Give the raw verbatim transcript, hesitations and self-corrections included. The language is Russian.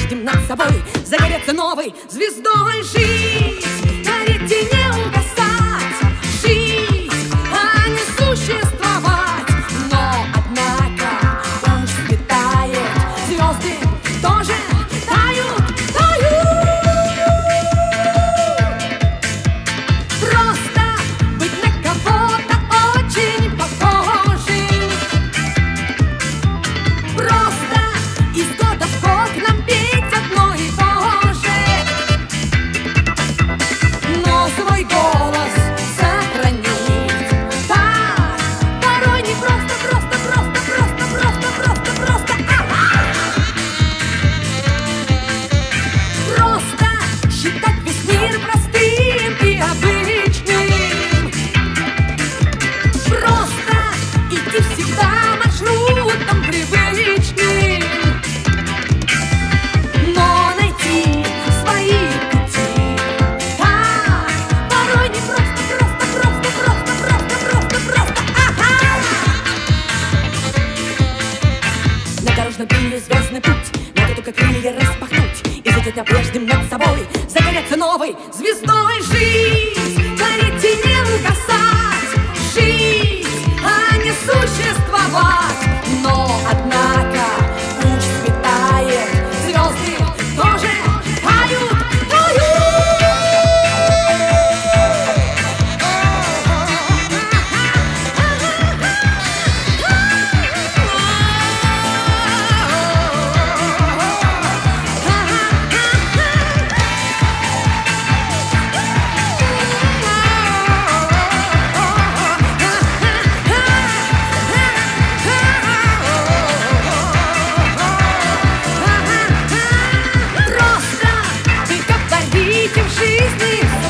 прежним над собой, загореться новой звездой, жить, гореть и не угасать, жить, а не существовать. Но, однако, уж светает, звезды тоже тают, тают. Просто быть на кого-то очень похожим, просто из года в год нам петь одно и то же, но свой голос сохранить так порой не просто, просто, просто, просто, просто, просто, просто, просто считать весь мир простым и обычным, просто идти всегда маршрутом привычным, но найти свои пути так порой не просто, просто, просто, просто, просто, просто, просто, ага. На дорожном пиле звездный путь, надо только крылья распахнуть и лететь на прежнем над собой, загореться новой звездой, жить, гореть и не угасать, жить, а не существовать. Но, однако, уж светает, звезды тоже тают, просто вы говорите в жизни